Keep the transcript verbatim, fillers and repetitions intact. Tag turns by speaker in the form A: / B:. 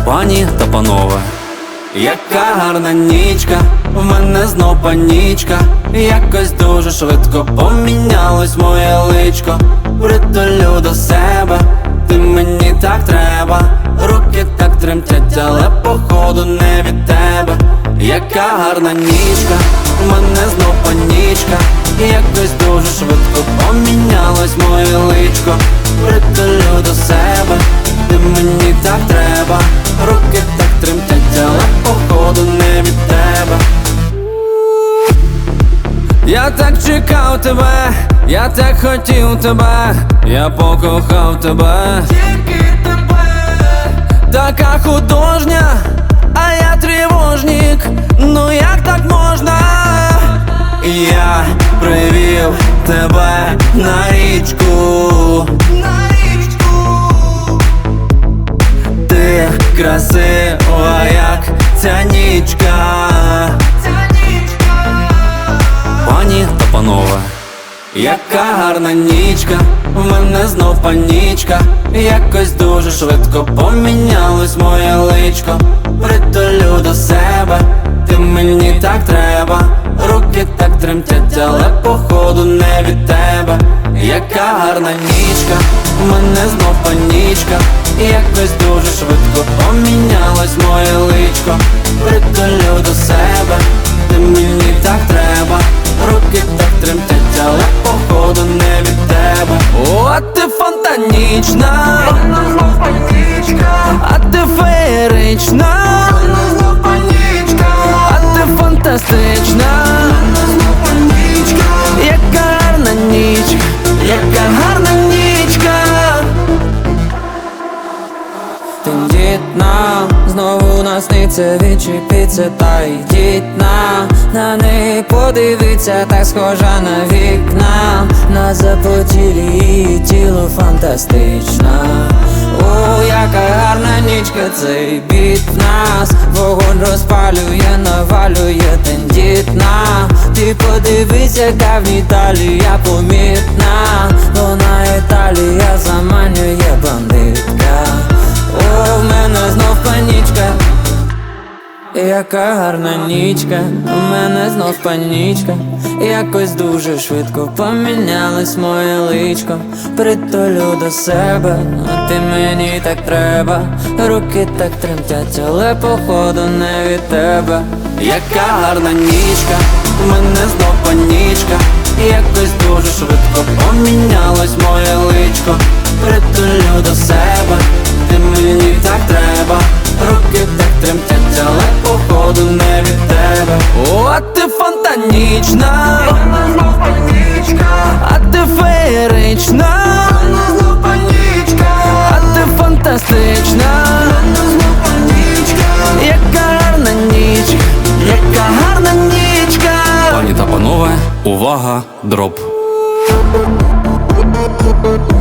A: Пані та панове, яка гарна нічка, в мене знов панічка. Якось дуже швидко помінялось моє личко. Притулю до себе, ти мені так треба. Руки так тремтять, але походу не від тебе. Яка гарна нічка, в мене знов панічка. Якось дуже швидко помінялось моє личко. Притулю до себе, ти мені так треба. Руки так тремтять, але походу не від тебе. Я так чекав тебе, я так хотів тебе, я покохав тебе, тільки тебе. Така художня, а я тривожник, ну як так можна? Я привів тебе на річку, на річку. Ти красива, як ця нічка. Пані та панове, яка гарна нічка, в мене знов панічка. Якось дуже швидко помінялось моє личко. Притулю до себе, ти мені так треба. Руки так тремтять, але походу не від тебе. Яка гарна нічка, в мене знов панічка. Якось дуже швидко помінялось моє личко. Притулю до себе, ти мені так треба. Руки так тремтять, але походу не від тебе. О, а ти фонтанічна, а ти феєрична, а ти фантастична. Яка гарна нічка, яка гарна нічка. Тендітна, знову насниться, відчепіться та йдіть на На неї подивіться, так схожа на вікна. На запотілі її тіло фантастична. О, яка гарна нічка, цей біт в нас. Вогонь розпалює, навалює, тендітна. Ти подивись, яка в ній талія помітна. Вона Італія заманює, бандитка. О, в мене знов панічка. Яка гарна нічка, у мене знов панічка. Якось дуже швидко помінялось моє личко. Притулю до себе, а ти мені так треба. Руки так тремтять, але походу не від тебе. Яка гарна нічка, у мене знов панічка. Якось дуже швидко помінялось моє личко. Притулю до себе, ти мені так треба. Руки так тремтять, але походу не від тебе. О, а ти фонтанічна, а ти феєрична, а ти фантастична. Яка гарна нічка, яка гарна нічка. Пані та панове, увага, дроп.